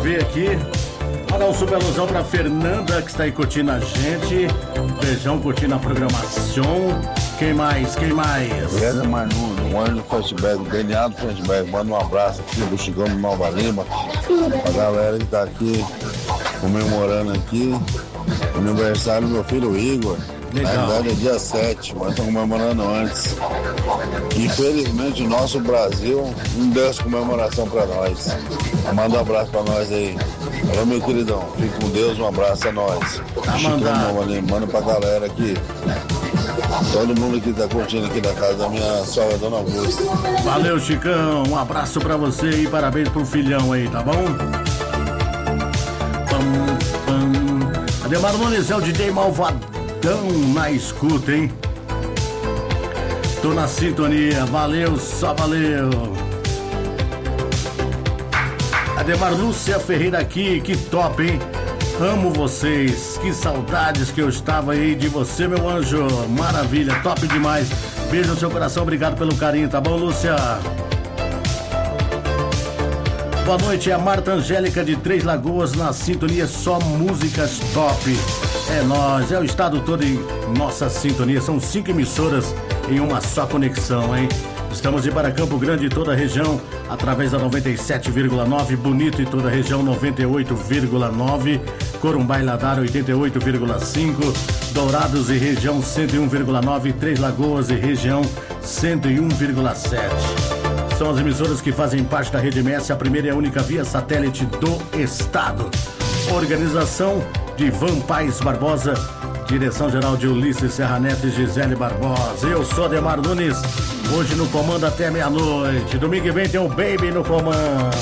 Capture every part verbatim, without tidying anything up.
ver aqui. Mandar um super alusão pra Fernanda, que está aí curtindo a gente. Beijão, curtindo a programação. Quem mais? Quem mais? Beleza, Manu, no ônibus do Flashback, Daniel do Flashback. Manda um abraço aqui do Chigão do Nova Lima. A galera que tá aqui comemorando aqui. O aniversário do meu filho Igor. Legal. Na verdade é dia sete, mas estão comemorando antes. Infelizmente o nosso Brasil não deu essa comemoração pra nós. Manda um abraço pra nós aí. Alô, meu queridão, fique com Deus, um abraço a nós. Tá mandando. Manda pra galera aqui. Todo mundo que tá curtindo aqui da casa da minha sogra, Dona Augusta. Valeu, Chicão, um abraço pra você e parabéns pro filhão aí, tá bom? Pam, pam. Ademar Nunes é o D J Malvadão na escuta, hein? Tô na sintonia, valeu, só valeu. Ademar Lúcia Ferreira aqui, que top, hein? Amo vocês, que saudades que eu estava aí de você, meu anjo. Maravilha, top demais. Beijo no seu coração, obrigado pelo carinho, tá bom, Lúcia? Boa noite, é a Marta Angélica de Três Lagoas na sintonia, só músicas top. É nós, é o estado todo em nossa sintonia, são cinco emissoras em uma só conexão, hein? Estamos de para Campo Grande e toda a região, através da noventa e sete vírgula nove, Bonito e toda a região noventa e oito vírgula nove, Corumbá e Ladar oitenta e oito vírgula cinco, Dourados e região cento e um vírgula nove, Três Lagoas e região cento e um vírgula sete. São as emissoras que fazem parte da Rede M S, a primeira e a única via satélite do estado. Organização de Ivan Paes Barbosa, direção-geral de Ulisses Serra Neto e Gisele Barbosa. Eu sou Ademar Nunes, hoje no comando até meia-noite. Domingo que vem tem o Baby no comando.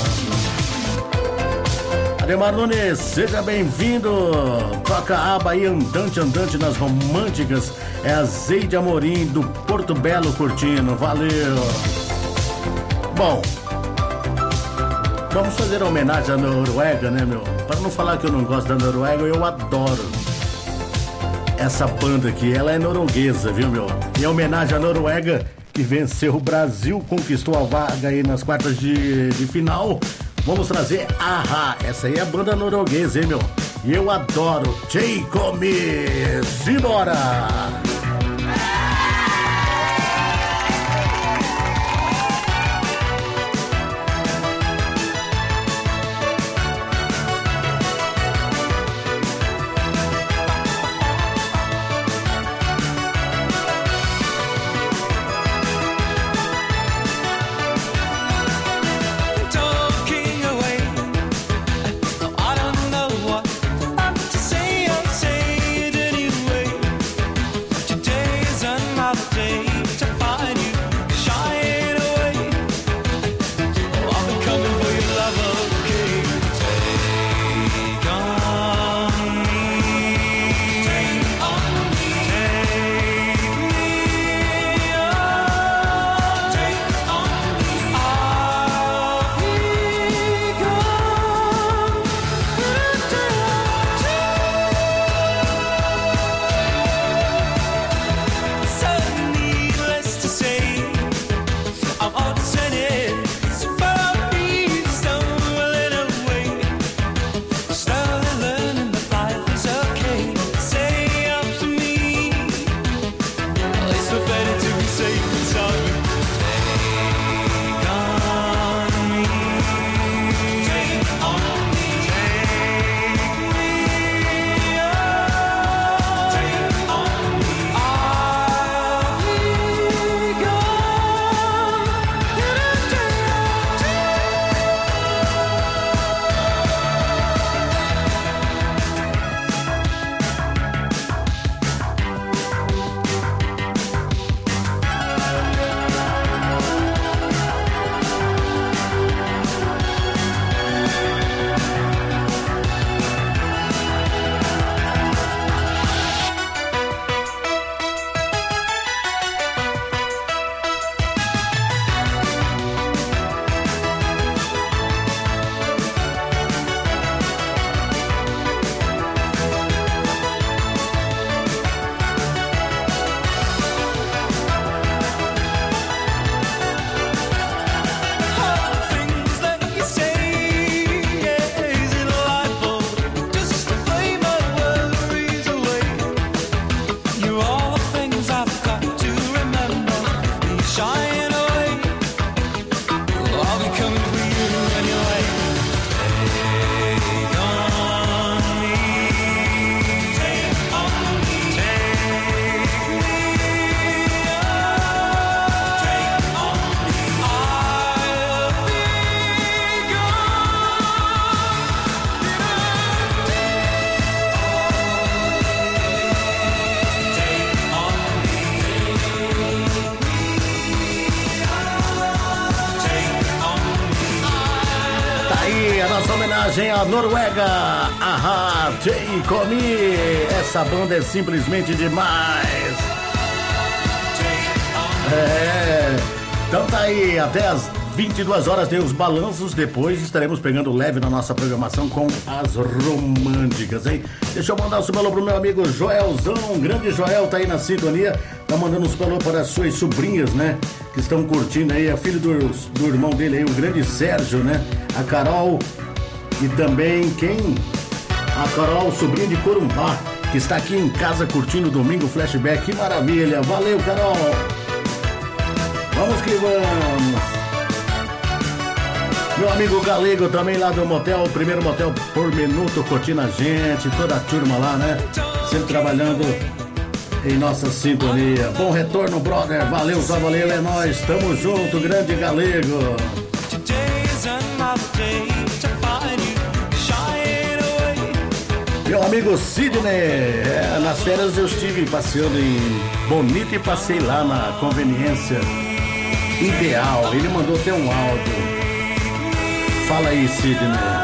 Ademar Nunes, seja bem-vindo. Toca a aba aí, andante, andante nas românticas. É a Zeide Amorim do Porto Belo curtindo. Valeu. Bom, vamos fazer homenagem à Noruega, né, meu? Para não falar que eu não gosto da Noruega, eu adoro essa banda aqui. Ela é norueguesa, viu, meu? Em homenagem à Noruega, que venceu o Brasil, conquistou a vaga aí nas quartas de, de final. Vamos trazer Ahá. Essa aí é a banda norueguesa, hein, meu? E eu adoro. Take Me. Simbora! homenagem à Noruega, Aha, Take Me. Essa banda é simplesmente demais. É, então tá aí, até as vinte e duas horas tem os balanços, depois estaremos pegando leve na nossa programação com as românticas, hein? Deixa eu mandar um super alô pro meu amigo Joelzão, grande Joel, tá aí na sintonia, tá mandando um super alô para as suas sobrinhas, né? Que estão curtindo aí, a filha do, do irmão dele aí, o grande Sérgio, né? A Carol e também quem? A Carol, sobrinha de Corumbá, que está aqui em casa curtindo o Domingo Flashback, que maravilha, valeu Carol! Vamos que vamos! Meu amigo Galego também lá do motel, o primeiro motel por minuto, curtindo a gente, toda a turma lá, né? Sempre trabalhando em nossa sintonia. Bom retorno, brother. Valeu, só valeu, é nóis. Tamo junto, grande Galego. Meu amigo Sidney, é, nas férias eu estive passeando em Bonito e passei lá na Conveniência Ideal. Ele mandou até um áudio. Fala aí, Sidney.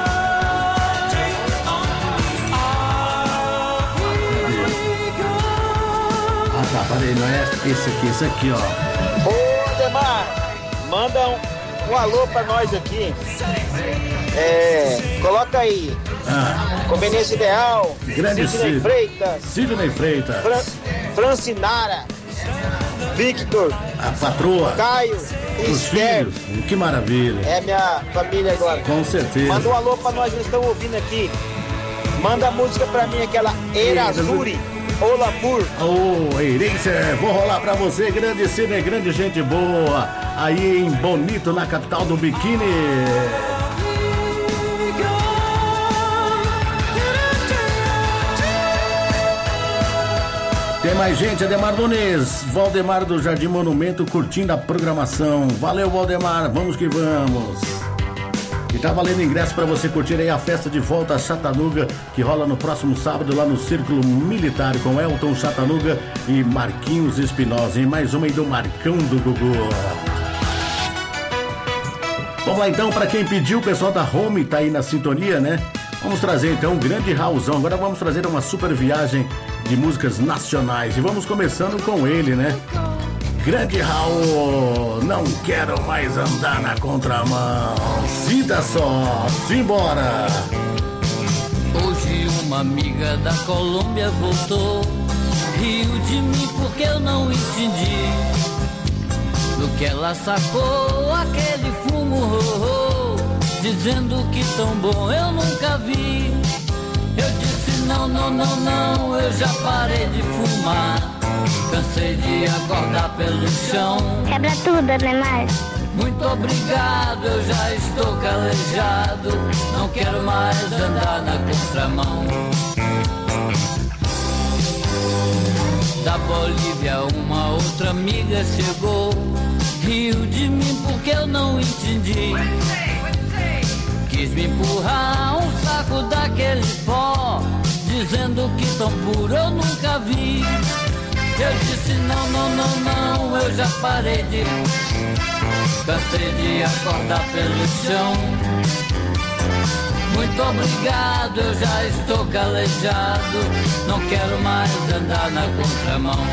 Ah, tá, parei, não é esse aqui, esse aqui, ó. Ô, Ademar, manda um, um alô pra nós aqui. É, coloca aí. Ah. Conveniência Ideal. Grande Sidney Freitas. Sidney Freitas. Fran, Francinara. Victor. A patroa. Caio. Os filhos. Que maravilha. É minha família agora. Com certeza. Manda um alô pra nós, nós estamos ouvindo aqui. Manda a música pra mim, aquela Erazuri. Olapur. Ô, oh, Eirense, vou rolar pra você, grande Sidney, grande gente boa. Aí em Bonito, na capital do biquíni. Tem mais gente, Ademar Nunes, Valdemar do Jardim Monumento curtindo a programação. Valeu, Valdemar, vamos que vamos. E tá valendo ingresso para você curtir aí a festa de volta a Chatanuga, que rola no próximo sábado lá no Círculo Militar com Elton Chatanuga e Marquinhos Espinosa. E mais uma aí do Marcão do Gugu. Vamos lá então, para quem pediu, o pessoal da Home tá aí na sintonia, né? Vamos trazer então um grande Raulzão. Agora vamos trazer uma super viagem de músicas nacionais. E vamos começando com ele, né? Grande Raul, não quero mais andar na contramão. Sinta só, simbora. Hoje uma amiga da Colômbia voltou, riu de mim porque eu não entendi. Do que ela sacou aquele fumo, oh, oh, dizendo que tão bom eu nunca vi. Eu disse não, não, não, não, eu já parei de fumar. Cansei de acordar pelo chão. Quebra tudo, Ademar. Muito obrigado, eu já estou calejado. Não quero mais andar na contramão. Da Bolívia uma outra amiga chegou, riu de mim porque eu não entendi. Quis me empurrar um saco daquele pó, dizendo que tão puro eu nunca vi. Eu disse não, não, não, não, eu já parei de... Cansei de acordar pelo chão. Muito obrigado, eu já estou calejado. Não quero mais andar na contramão.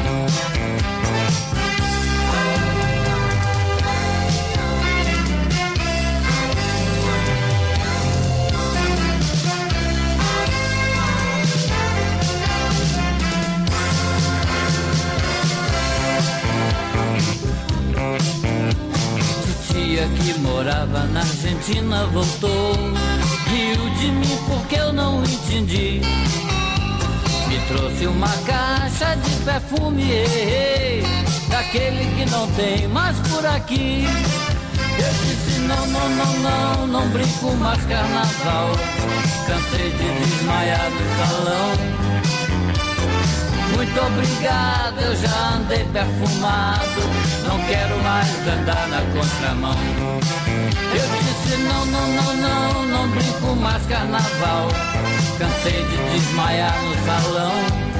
Que morava na Argentina voltou, riu de mim porque eu não entendi. Me trouxe uma caixa de perfume, ei, ei, daquele que não tem mais por aqui. Eu disse não, não, não, não, não brinco mais carnaval. Cansei de desmaiar no salão. Muito obrigado, eu já andei perfumado. Não quero mais andar na contramão. Eu disse não, não, não, não, não brinco mais carnaval. Cansei de desmaiar no salão.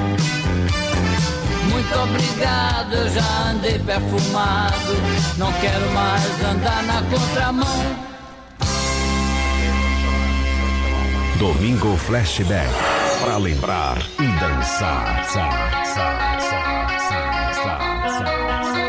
Muito obrigado, eu já andei perfumado. Não quero mais andar na contramão. Domingo Flashback. Pra lembrar e dançar. Sa, sa, sa, sa, sa, sa, sa.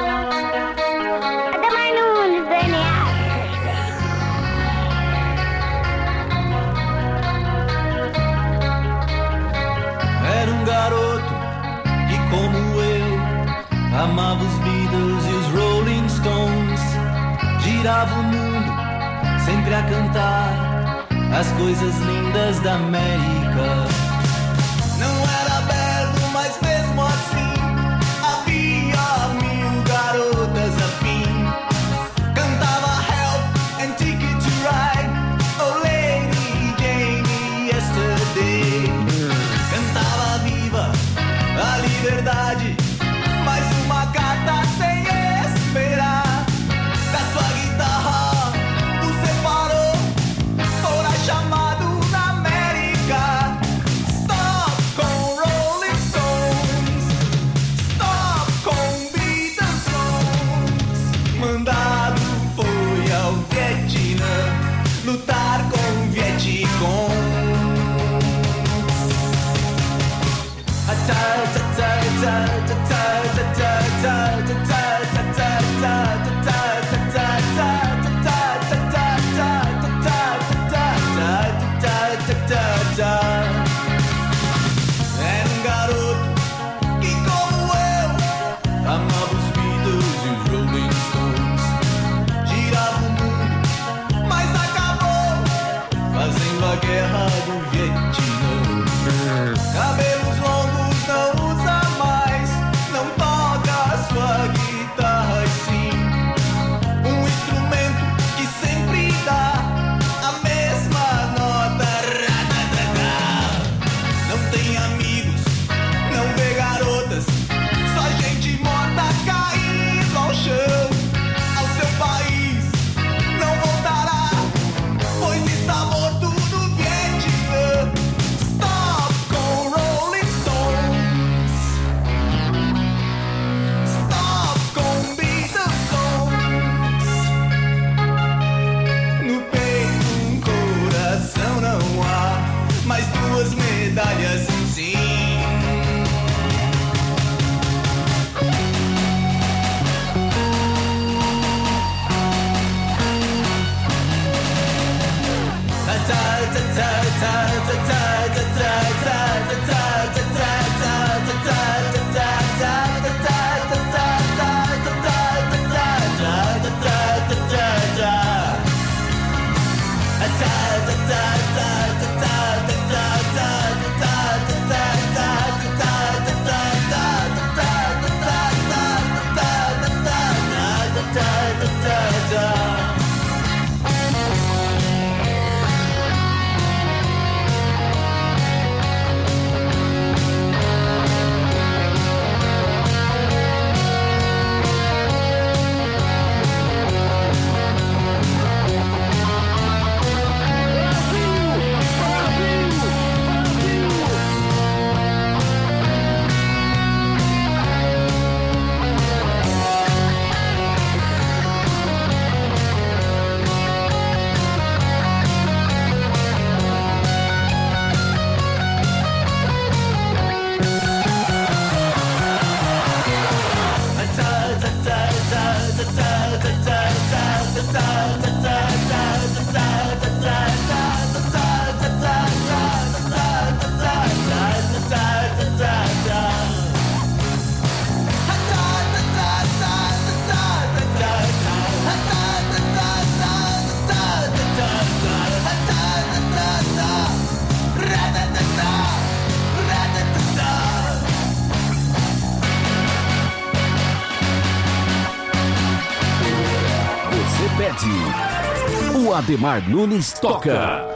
Era um garoto que, como eu, amava os Beatles e os Rolling Stones. Girava o mundo sempre a cantar as coisas lindas da América. Não era aberto, mas mesmo assim havia mil garotas afim. Cantava Help and Ticket to Ride, Oh Lady Jane Yesterday. Cantava Viva a Liberdade, mais uma carta sem esperar. Da sua guitarra o separou, fora chamado na América. Stop com Rolling Stones, stop com Beatles songs. Mandado foi ao Vietnã lutar com Vietcong. Era um garoto que, como eu, amava os Beatles e os Rolling Stones. Girava o mundo, mas acabou fazendo a guerra do Vietnã. Cabelos longos não usa mais, não toca sua guitarra e sim um instrumento que sempre dá a mesma nota. Não tem amigos, não vê garotas, só gente morta caindo ao chão. Ao seu país não voltará, pois está morto no Vietnã. Stop com Rolling Stones, stop com Beatles songs. No peito um coração não há, mas duas medalhas sim. O Ademar Nunes toca.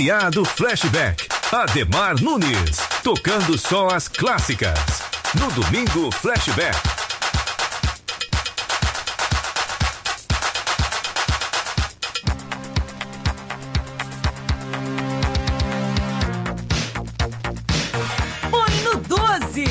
M A do Flashback, Ademar Nunes, tocando só as clássicas. No domingo, Flashback. Põe no doze.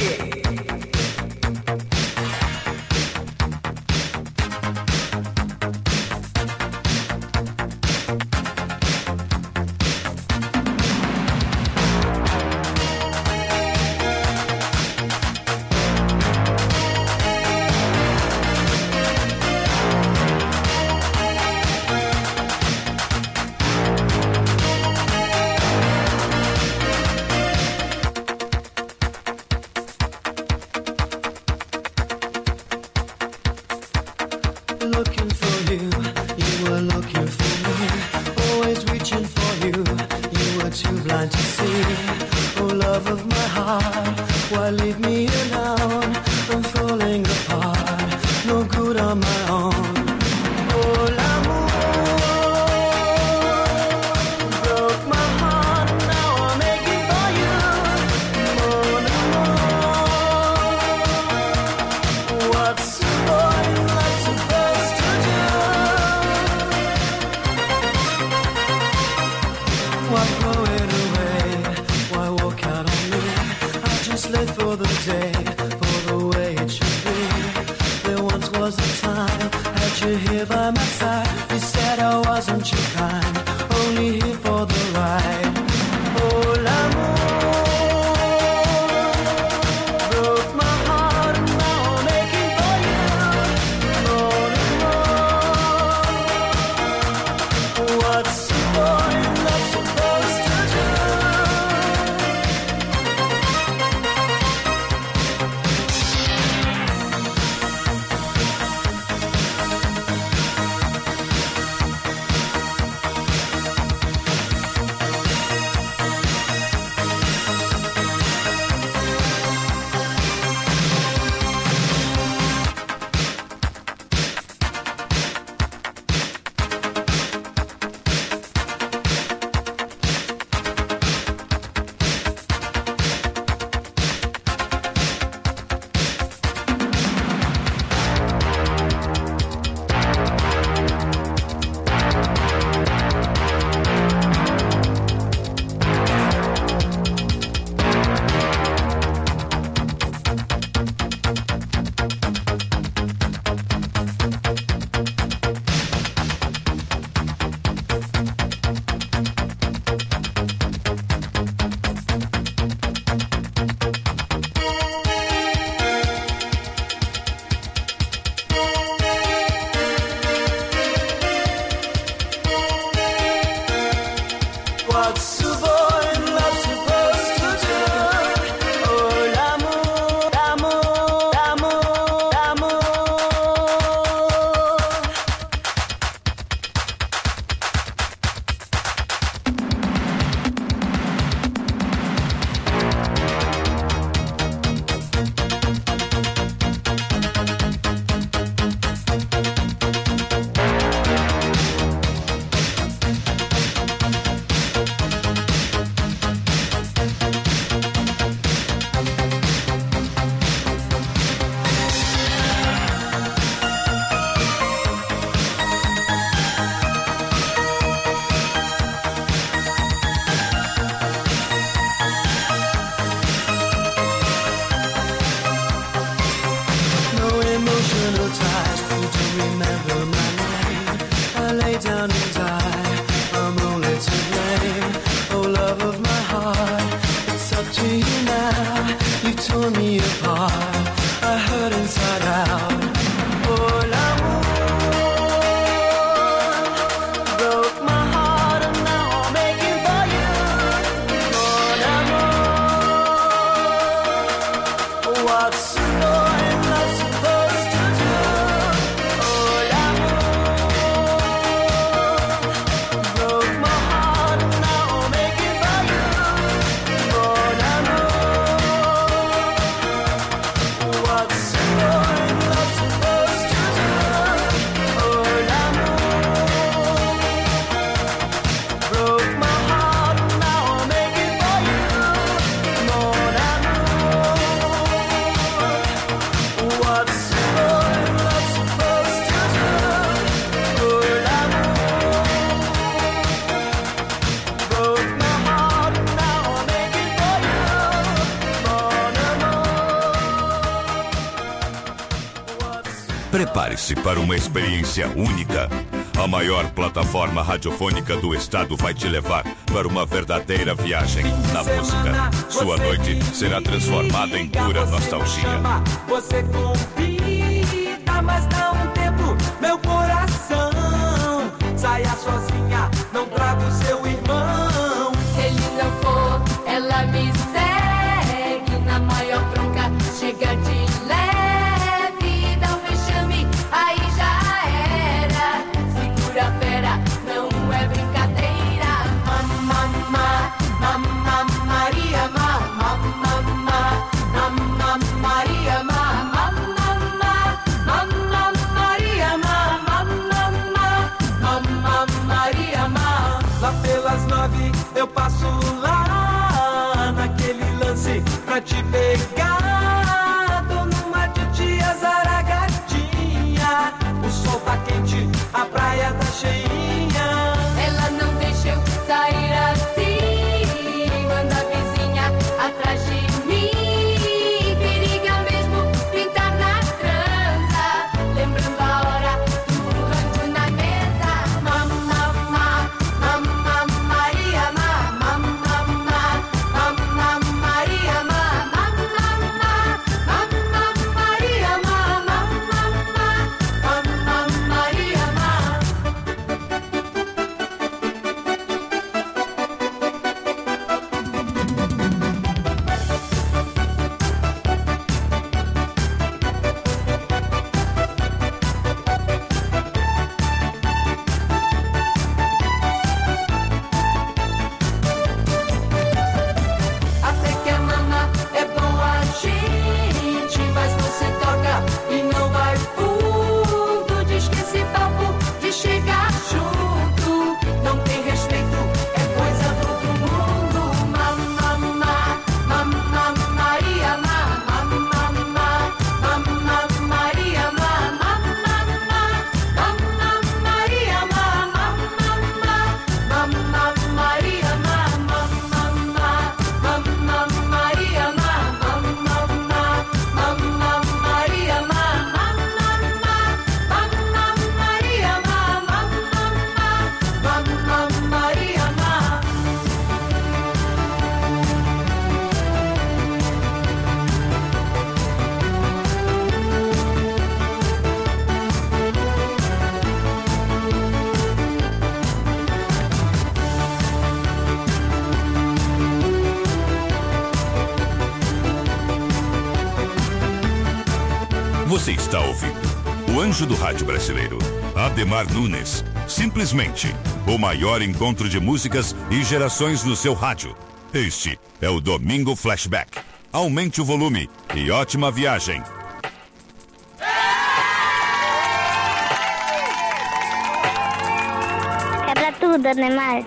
Looking for you, you were looking for me. Always reaching for you, you were too blind to see. Oh, love of my heart, why leave me alone? I'm falling apart, no good on my own. Oh, l'amour broke my heart, and now I'm aching for you. Mon amour, what's the point like supposed to do? Why throw it away? Why walk out on me? I just live for the day, for the way it should be. There once was a time, had you here by my side. You said I wasn't your kind, only here for the ride. Oh, l'amour broke my heart, and now I'm aching for you. Mon amour, what's the point that's supposed to do? Prepare-se para uma experiência única. A maior plataforma radiofônica do estado vai te levar para uma verdadeira viagem na música. Sua noite será transformada em pura nostalgia. Você convida, mas dá um tempo, meu coração. Saia sozinha, não traga o seu irmão. Se ele não for, ela me segue na maior bronca. Chega de leve, dá um vexame, aí já era. Segura a fera, não é brincadeira. Mamma, mamma, Maria, mamma, mamma, mamma, Maria, mamma, mamma, mamma, Maria, mamma, mamma, Maria, mamma. Lá pelas nove eu passo lá naquele lance pra te pegar. Tô numa de tia Zaragatinha. O sol tá quente, a praia tá cheinha. Ela não deixa eu sair assim. Manda a vizinha atrás de mim. Periga mesmo pintar na trança. Lembrando a hora do rango na mesa. Mamma, mamma, Maria, mamma, mamma, mamma, Maria, mamma, mamma, mamma, Maria, mamma, mamma, Maria, mamma. Até que a mama é boa gente, mas você toca e não vai fundo. Diz que esse papo de chegar junto não tem respeito, é coisa do outro mundo. Mamma, mamma, Maria, mamma, mamma, mamma, Maria, mamma, mamma, mamma, Maria, mamma, mamma, mamma, Maria, mamma, mamma, mamma, Maria, mamma, mamma, mamma, Maria, mamma, mamma, Maria, mamma, mamma, Maria, mamma. Você está ouvindo o anjo do rádio brasileiro, Ademar Nunes. Simplesmente o maior encontro de músicas e gerações no seu rádio. Este é o Domingo Flashback. Aumente o volume e ótima viagem. Quebra tudo, Ademar.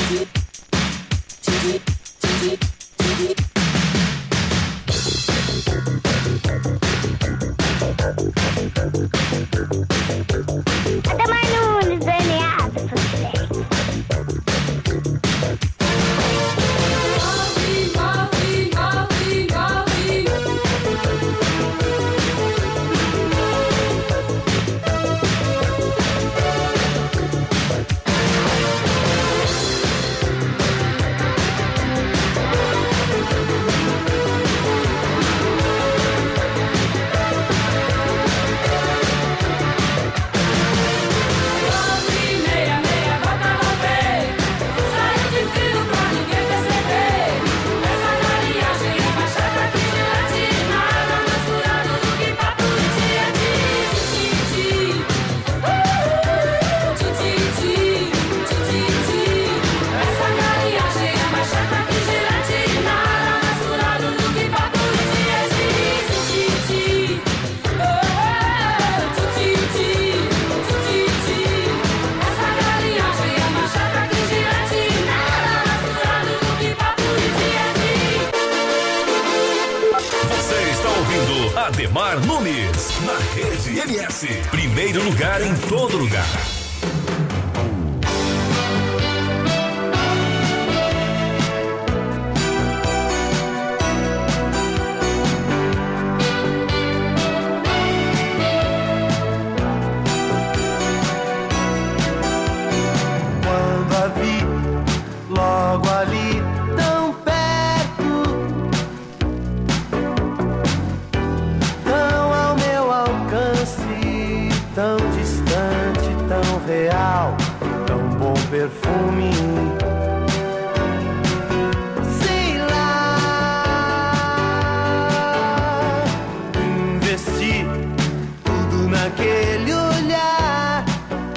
Ademar Nunes, D N A do sucesso. Ademar Nunes, na Rede M S. Primeiro lugar em todo lugar. Quando a vi logo ali, tão perto, tão ao meu alcance, tão distante, tão real, tão bom perfume. Sei lá, investi tudo naquele olhar.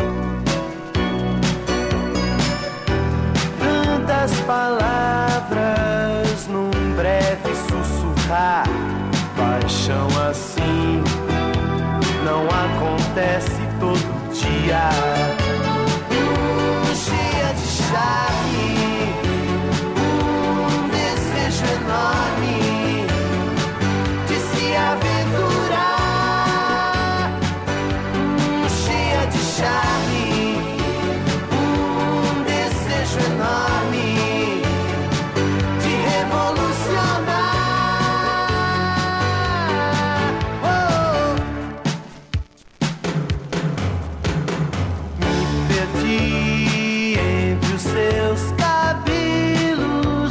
Tantas palavras num breve sussurrar. Paixão assim não acontece todo dia. Hum, cheia de charme, um desejo enorme de se aventurar. Hum, cheia de charme, um desejo enorme de revolucionar. Oh, me perdi entre os seus cabelos,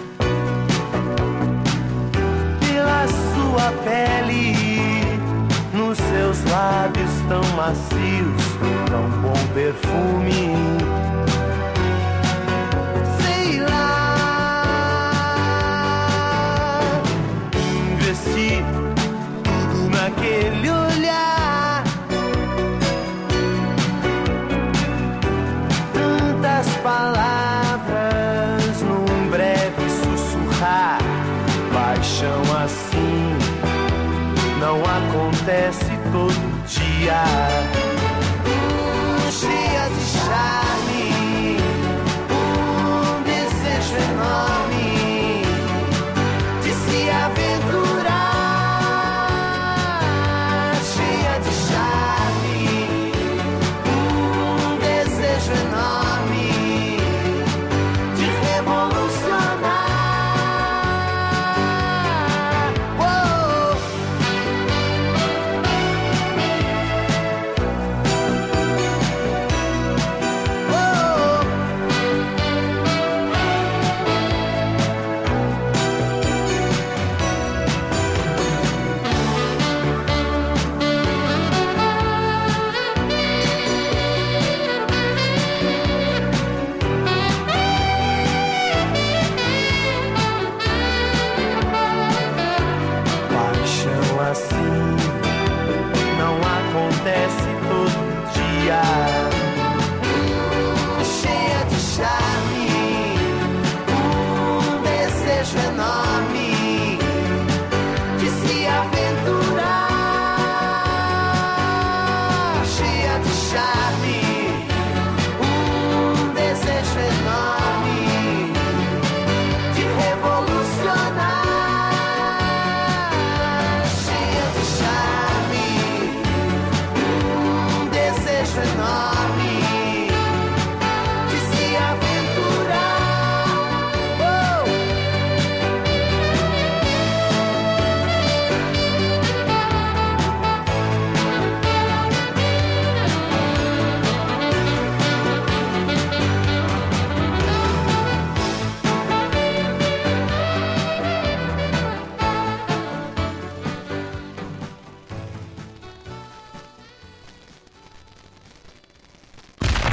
pela sua pele, nos seus lábios tão macios, tão bom perfume. Sei lá, investi tudo naquele olhar. Tantas palavras num breve sussurrar. Paixão assim não acontece todo dia. Hum, cheia de charme, um desejo enorme de se aventurar. Cheia de charme, um desejo enorme de revolucionar. Oh.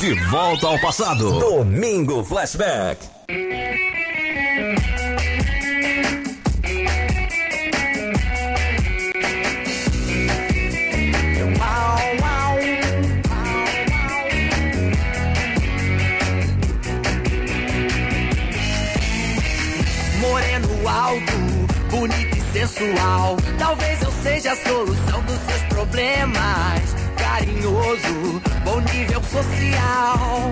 De volta ao passado. Domingo Flashback. Moreno alto, bonito e sensual. Talvez eu seja a solução dos seus problemas. Carinhoso, bom nível social.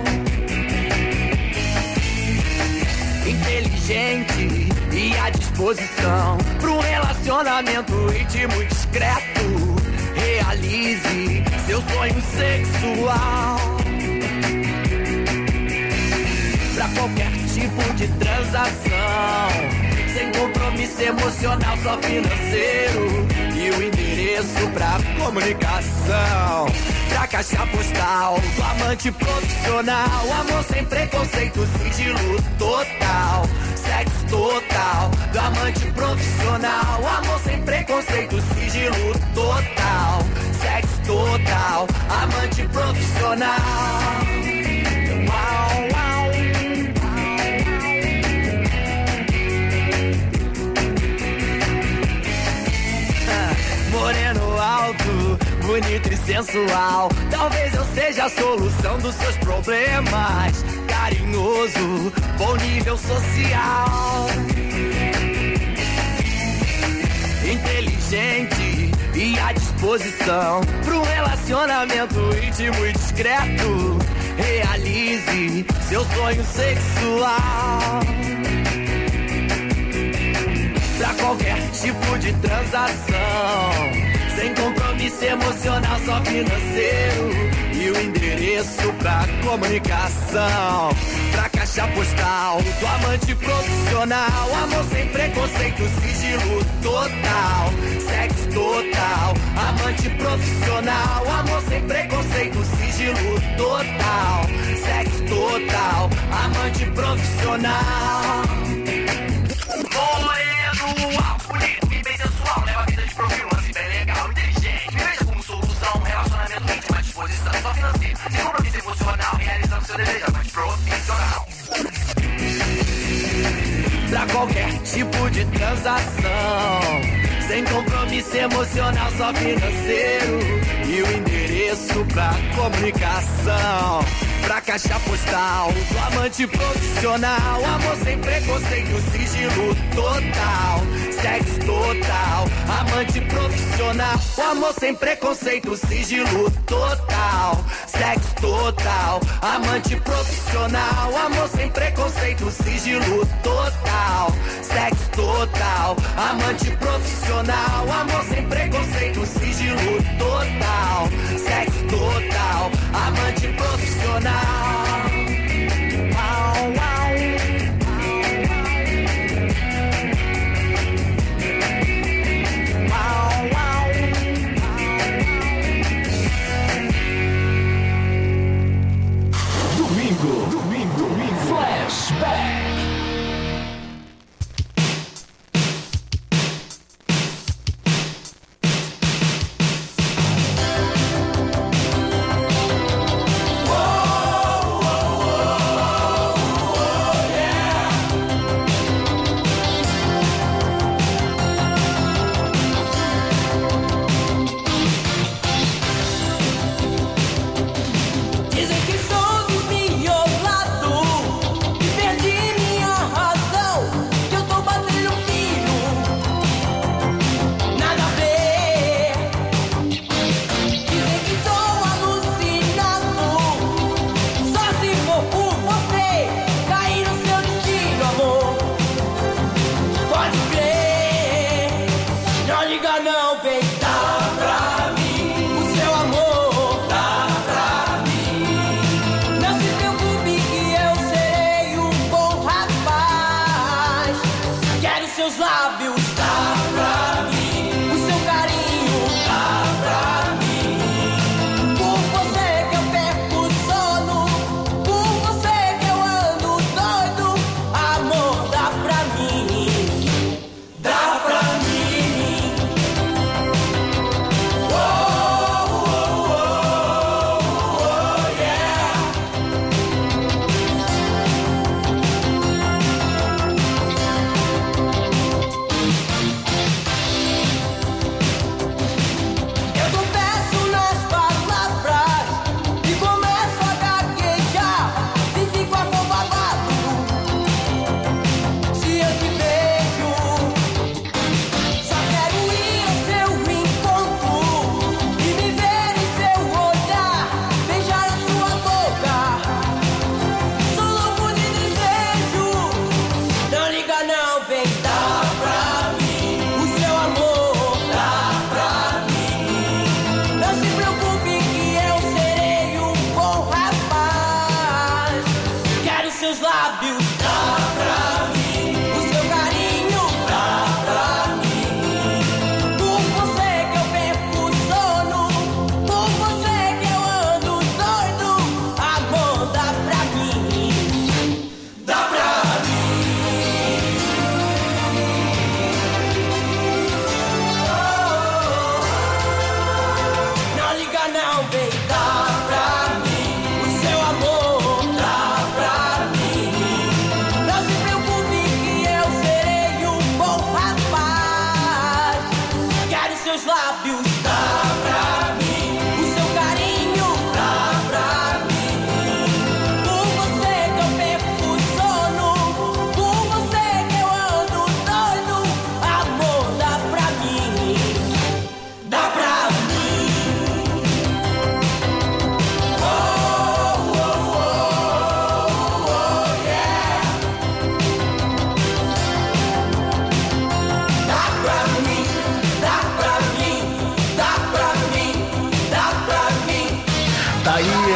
Inteligente e à disposição para um relacionamento íntimo e discreto. Realize seu sonho sexual. Pra qualquer tipo de transação, sem compromisso emocional, só financeiro. E o endereço pra comunicação, pra caixa postal do amante profissional. Amor sem preconceito, sigilo total. Sexo total do amante profissional. Amor sem preconceito, sigilo total. Sexo total, amante profissional. Uau, uau. Moreno alto, bonito e sensual. Talvez eu seja a solução dos seus problemas. Carinhoso, bom nível social. Inteligente e à disposição para um relacionamento íntimo e discreto. Realize seu sonho sexual. Pra qualquer tipo de transação, sem compromisso emocional, só financeiro. E o endereço pra comunicação, pra caixa postal do amante profissional. Amor sem preconceito, sigilo total. Sexo total, amante profissional. Amor sem preconceito, sigilo total. Sexo total, amante profissional. Moreno alto, bonito e bem sensual. Leva a vida de profil, assim bem legal, inteligente. Me veja como solução, relacionamento íntimo à disposição. Só financeiro, sem compromisso emocional. Realizando seu desejo, mas profissional. Pra qualquer tipo de transação, sem compromisso emocional, só financeiro. E o endereço pra comunicação, pra caixa postal do amante profissional. Amor sem preconceito, sigilo total. Sexo total, amante profissional. O amor sem preconceito, sigilo total. Sexo total, amante profissional. Amor sem preconceito, sigilo total. Sexo total, amante profissional. Amor sem preconceito, sigilo total. Sexo total, amante profissional. Uau, uau. Uau, uau. Domingo, domingo, domingo. Flashback.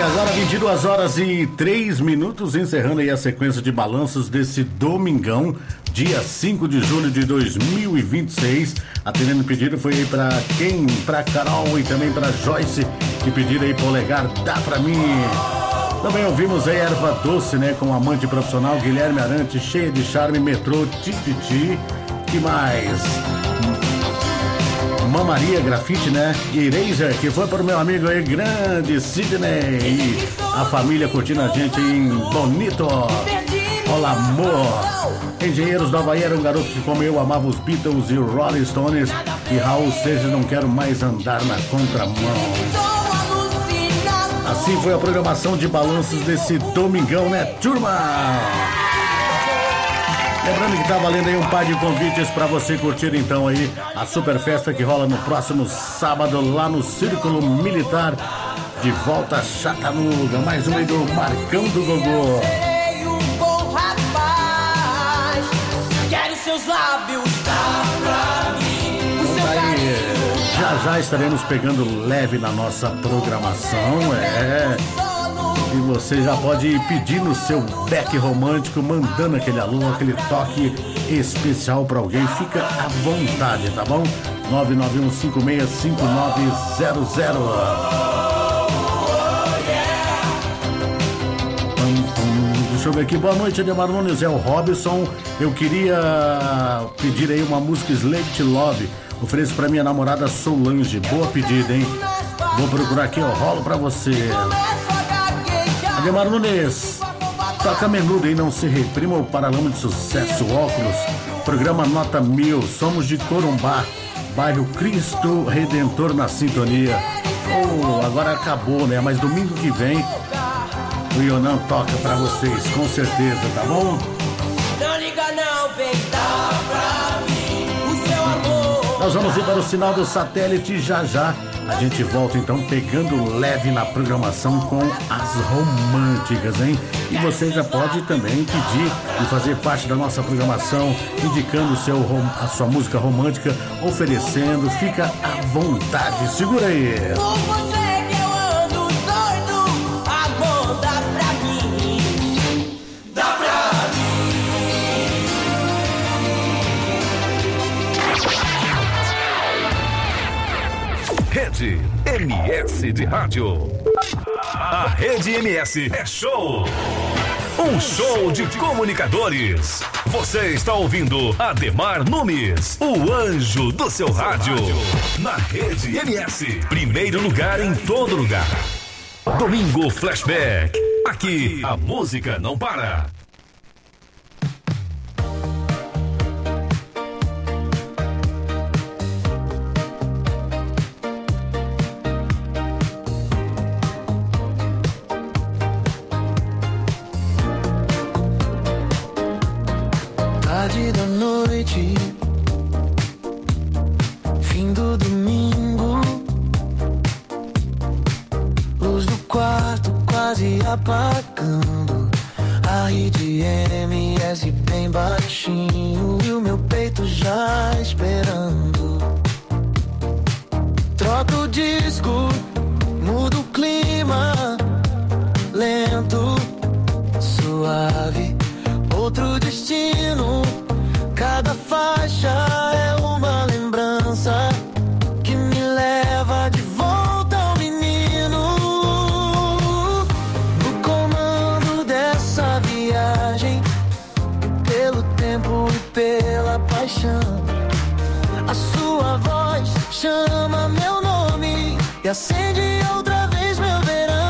Agora vinte e duas horas e três minutos, encerrando aí a sequência de balanços desse domingão, dia cinco de julho de dois mil e vinte e seis. Atendendo o pedido foi aí pra quem? Pra Carol e também pra Joyce, que pediram aí polegar, dá pra mim. Também ouvimos aí Erva Doce, né, com o amante profissional Guilherme Arante, cheia de charme, metrô, Tititi. Que mais? Mamaria Grafite, né? E Eraser, que foi para o meu amigo aí, grande Sidney. E a família curtindo a gente em Bonito. Olá, amor. Engenheiros do Havaí era um garoto que como eu amava os Beatles e o Rolling Stones. E Raul Seixas, não quero mais andar na contramão. Assim foi a programação de balanços desse domingão, né, turma? Lembrando que tá valendo aí um par de convites para você curtir então aí a super festa que rola no próximo sábado lá no Círculo Militar, de volta a Chatanuga. Mais um aí do Marcão do Gogô. Um bom rapaz, quero seus lábios, dá pra mim o seu carinho. Já já estaremos pegando leve na nossa programação, é. E você já pode ir pedindo o seu back romântico, mandando aquele alô, aquele toque especial pra alguém. Fica à vontade, tá bom? nove nove um cinco seis cinco nove zero zero. Deixa eu ver aqui. Boa noite, Ademar Nunes. É o Robson. Eu queria pedir aí uma música Slave Love. Ofereço pra minha namorada Solange. Boa pedida, hein? Vou procurar aqui, ó. Rolo pra você. Ademar Nunes, toca menudo e não se reprima o Paralama de Sucesso Óculos. Programa Nota Mil, somos de Corumbá, bairro Cristo Redentor na sintonia. Oh, agora acabou, né? Mas domingo que vem o Ionan toca pra vocês, com certeza, tá bom? Não liga não, baby, dá pra mim o seu amor. Nós vamos ir para o sinal do satélite já já. A gente volta então pegando leve na programação com as românticas, hein? E você já pode também pedir e fazer parte da nossa programação, indicando o seu, a sua música romântica, oferecendo. Fica à vontade, segura aí. Por você que eu ando doido, amor, dá pra mim, dá pra mim. Rede M S de Rádio. A Rede M S é show. Um show de comunicadores. Você está ouvindo Ademar Nunes, o anjo do seu rádio. Na Rede M S. Primeiro lugar em todo lugar. Domingo Flashback. Aqui a música não para. Tarde da noite, fim do domingo, luz do quarto quase apagando, a rede M S bem baixinho e o meu peito já esperando. Troca o disco, muda o clima, lento, suave. Outro destino, cada faixa é uma lembrança que me leva de volta ao menino. No comando dessa viagem, pelo tempo e pela paixão, a sua voz chama meu nome e acende outra vez meu verão.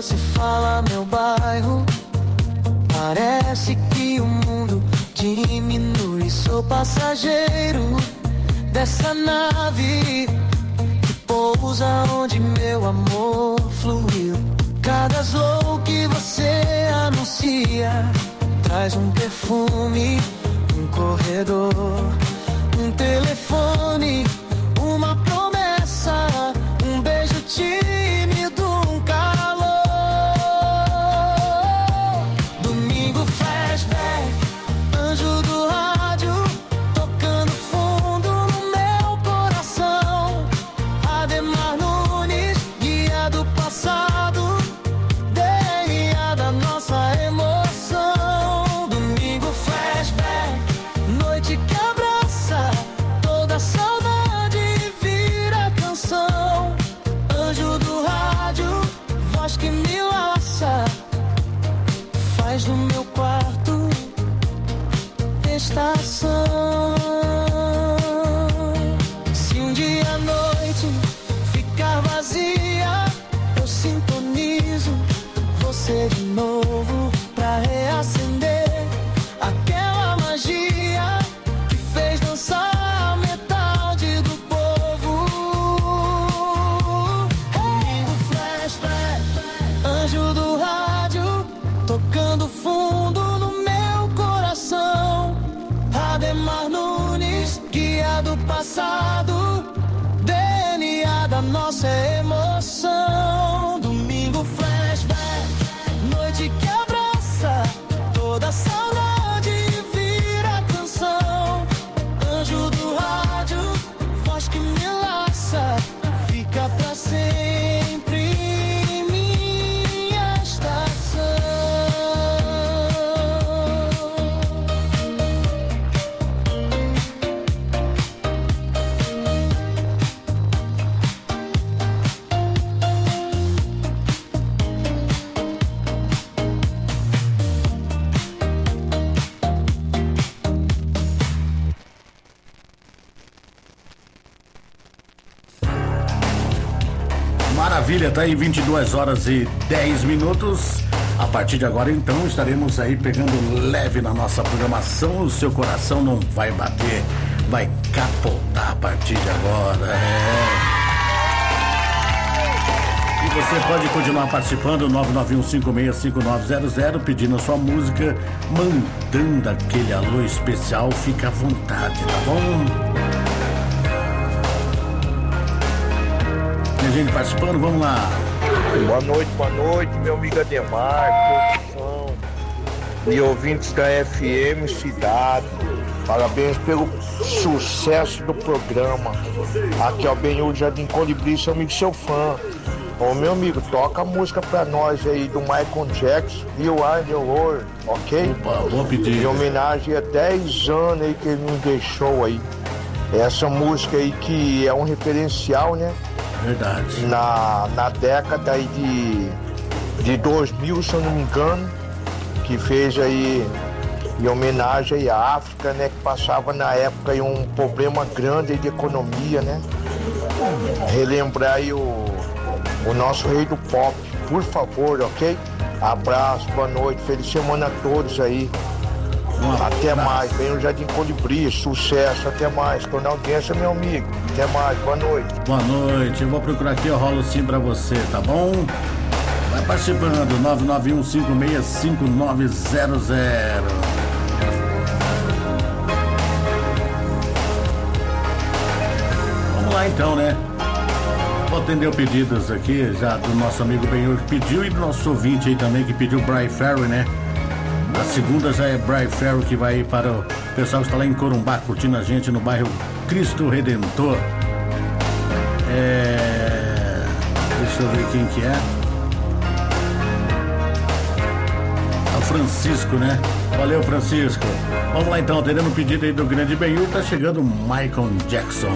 se fala meu bairro, parece que o mundo diminui. Sou passageiro dessa nave que pousa onde meu amor fluiu. Cada slow que você anuncia traz um perfume, um corredor, um telefone, uma promessa, um beijo tímido, um calor. Domingo flashback, anjo do rádio, tocando fundo no meu coração. Ademar Nunes, guia do passado, D N A da nossa emoção. Domingo flashback, noite que abraça toda saudade e vira canção. Anjo do rádio, voz que me laça, faz do meu quarto estação. Se um dia a noite ficar vazia, eu sintonizo você de novo pra reacender aquela magia que fez dançar a metade do povo. Domingo flashback, anjo do rádio, tocando fundo no meu coração. Ademar Nunes, guia do passado, D N A da nossa emoção. Domingo flashback, noite que abraça toda saudade e vira canção. Anjo do rádio, voz que me laça, fica pra sempre em minha estação. Maravilha, tá aí vinte e duas horas e dez minutos. A partir de agora, então, estaremos aí pegando leve na nossa programação. O seu coração não vai bater, vai capotar a partir de agora. É. E você pode continuar participando, nove nove um cinco seis cinco nove zero zero, pedindo a sua música, mandando aquele alô especial. Fica à vontade, tá bom? Tem gente participando, vamos lá. Boa noite, boa noite, meu amigo Ademar, produção e ouvintes da F M Cidade. Parabéns pelo sucesso do programa. Aqui é o Benhur Jardim Colibri, seu amigo, seu fã. Ô meu amigo, toca a música pra nós aí do Michael Jackson, You Are The World, ok? Opa, vou pedir. Em homenagem a dez anos aí que ele nos deixou aí. Essa música aí que é um referencial, né? Verdade. Na, na década aí de, de dois mil, se eu não me engano, que fez aí em homenagem aí à África, né? Que passava na época aí um problema grande aí de economia, né? Relembrar aí o, o nosso rei do pop, por favor, ok? Abraço, boa noite, feliz semana a todos aí. Até mais, vem o Jardim Colibri, sucesso, até mais, tô na audiência, meu amigo, até mais, boa noite. Boa noite, eu vou procurar aqui, eu rolo sim pra você, tá bom? Vai participando, nove nove um cinco seis cinco nove zero zero. Vamos lá então, né? Vou atender os pedidos aqui, já do nosso amigo Benhur que pediu e do nosso ouvinte aí também que pediu, Brian Ferry, né? A segunda já é Brian Ferry, que vai para o pessoal que está lá em Corumbá, curtindo a gente no bairro Cristo Redentor. É... Deixa eu ver quem que é. É o Francisco, né? Valeu, Francisco. Vamos lá então, teremos um pedido aí do grande Benhur, tá chegando Michael Jackson.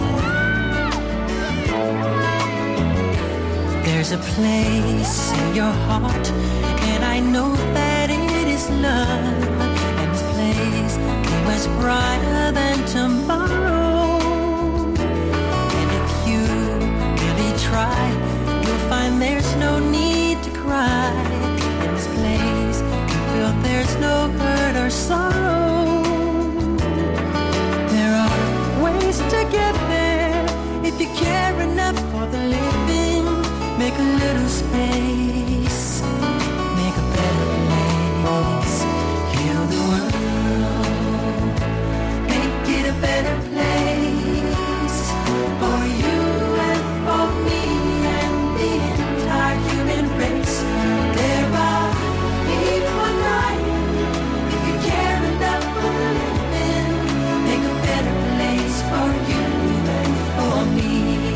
There's a place in your heart, and I know that it is love, and this place is much brighter than tomorrow. And if you really try, you'll find there's no need to cry. make a little space, make a better place, heal the world, make it a better place for you and for me and the entire human race. There are people dying. If you care enough for living, make a better place for you and for me.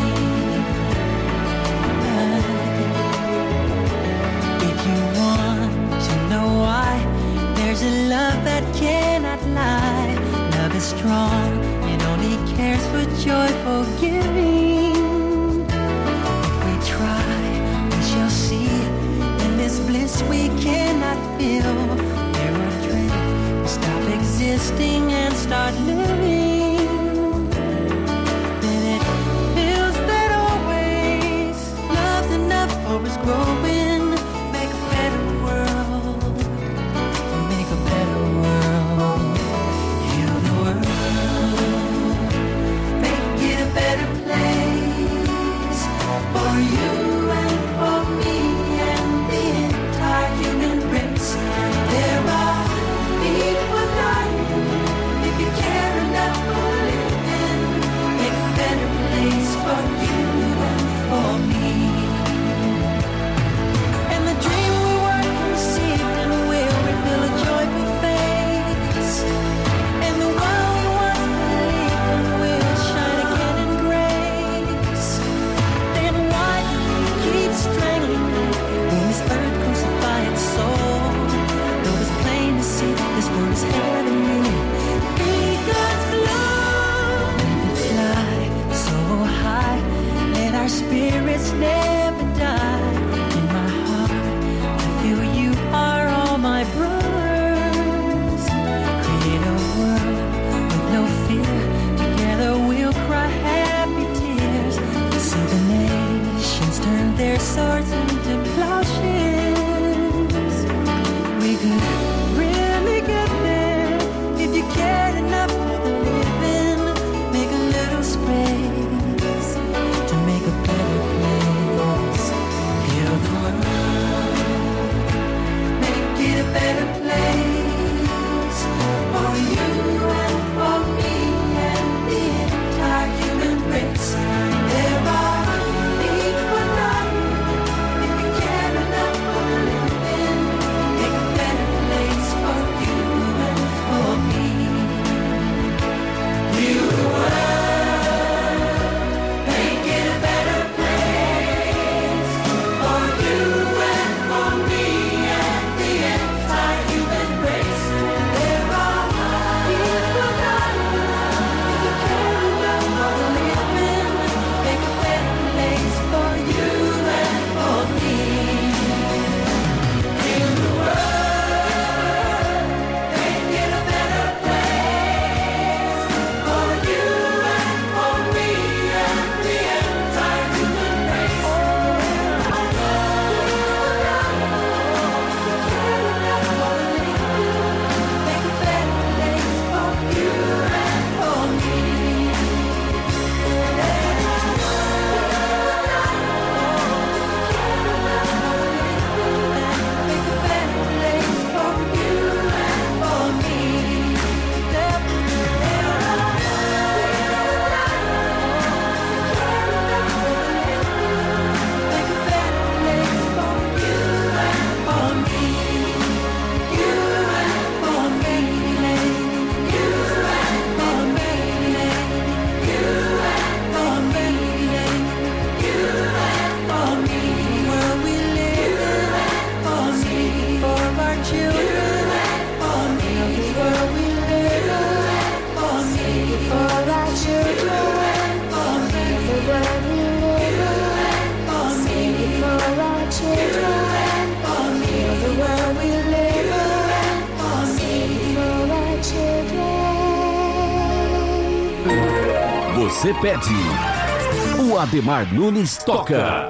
If you want to know why, there's a love that cannot lie. Love is strong, it only cares for joyful giving. If we try, we shall see. In this bliss we cannot feel. There are dreams, we stop existing and start living. Then it feels that always love's enough for us growing. Make a better world, make a better world, heal the world, make it a better place for you and for me and the entire human race. There are people dying. If you care enough for living, make a better place for you and for me. And the dream we were conceived in will reveal a joyful face. And the world we once believed in will shine again in grace. Then why do we keep strangling it when this earth crucify its soul? Though it's plain to see that this world is heavenly. Be God's love. Let it fly so high. Let our spirits never die. In my heart, I feel you are all my brothers. Create a world with no fear. Together we'll cry happy tears. See the nations turn their swords into plowshares. We could really get there if you cared enough for the living. Make a little space to make a better place. Heal the world, make it a better place for you and for me and the entire human race. There are people dying. If you care enough for living, make a better place for you and for me. Heal the world, make it a better place for you and for me and the entire human race. There are people dying. If you care enough for living, make a better place for you and for me. Heal the world, make it a better place for you and for me and the entire human race. Make a better place for you and for me. Make a better place for you and for me. Make a better place for you and for me. You and for me. You and for me. You and for me. You and for me. Where we live for me. For our children for me. Where we live for me. For our children for me. Where we live for me. For our children for me. Where we live for me. For our children. Você pede. O Ademar Nunes toca.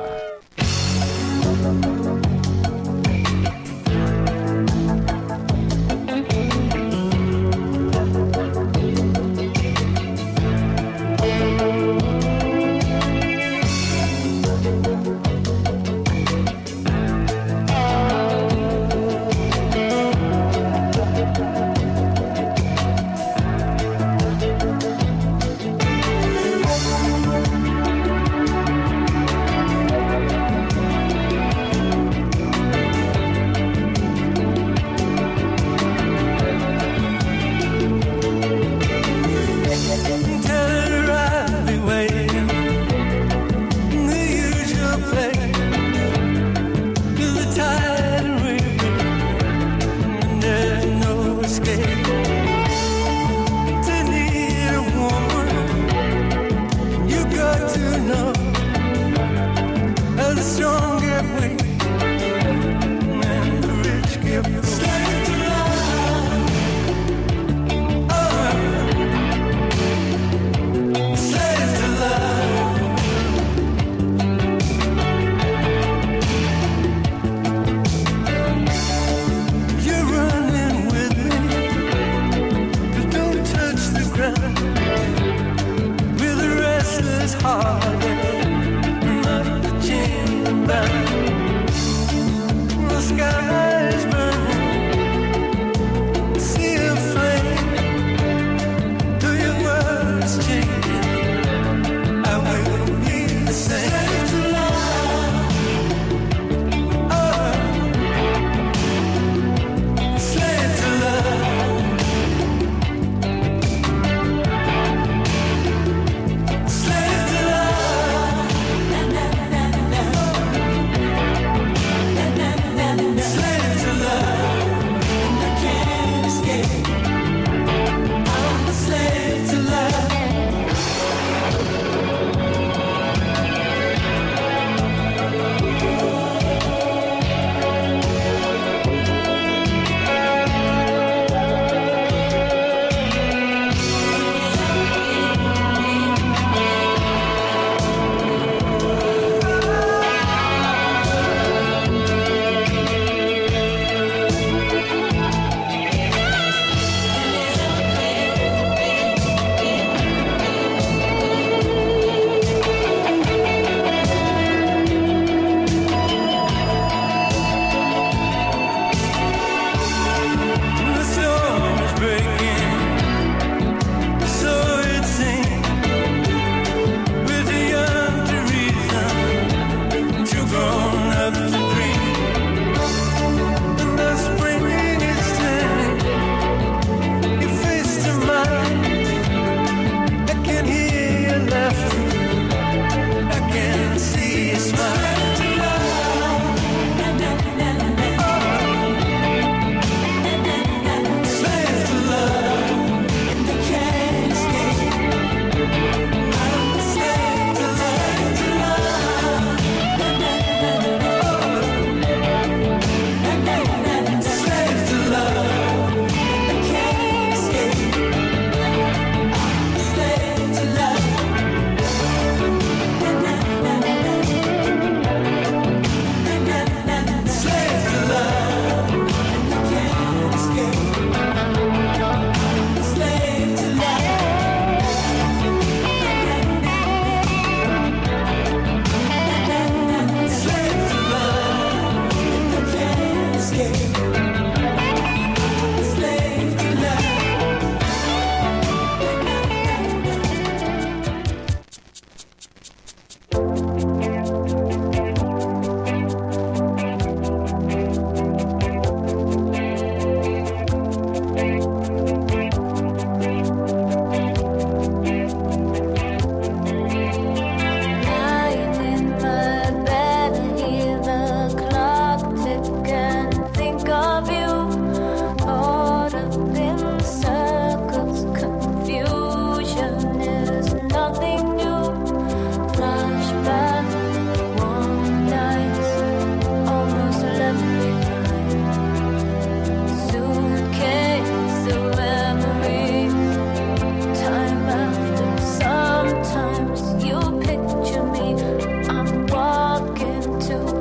have to